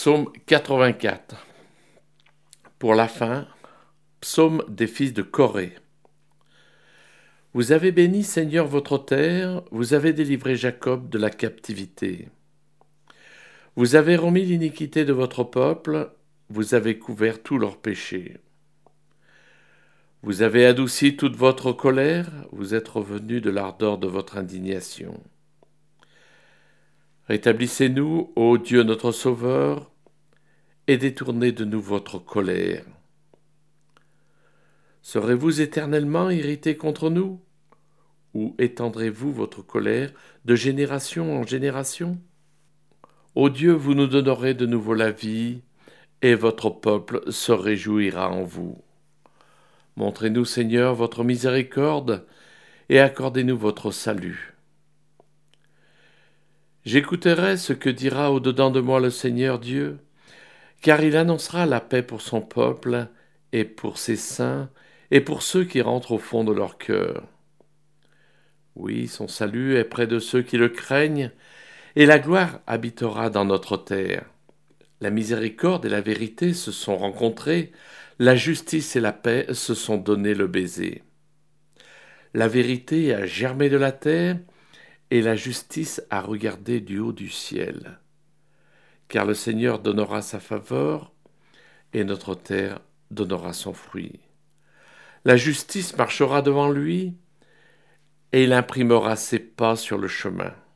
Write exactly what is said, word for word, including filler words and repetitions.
Psaume quatre-vingt-quatre. Pour la fin, psaume des fils de Corée. Vous avez béni, Seigneur, votre terre, vous avez délivré Jacob de la captivité. Vous avez remis l'iniquité de votre peuple, vous avez couvert tous leurs péchés. Vous avez adouci toute votre colère, vous êtes revenus de l'ardeur de votre indignation. Rétablissez-nous, ô Dieu notre Sauveur, et détournez de nous votre colère. Serez-vous éternellement irrité contre nous? Ou étendrez-vous votre colère de génération en génération? Ô Dieu, vous nous donnerez de nouveau la vie, et votre peuple se réjouira en vous. Montrez-nous, Seigneur, votre miséricorde, et accordez-nous votre salut. J'écouterai ce que dira au-dedans de moi le Seigneur Dieu, car il annoncera la paix pour son peuple, et pour ses saints, et pour ceux qui rentrent au fond de leur cœur. Oui, son salut est près de ceux qui le craignent, et la gloire habitera dans notre terre. La miséricorde et la vérité se sont rencontrées, la justice et la paix se sont donné le baiser. La vérité a germé de la terre, et la justice a regardé du haut du ciel. Car le Seigneur donnera sa faveur, et notre terre donnera son fruit. La justice marchera devant lui, et il imprimera ses pas sur le chemin.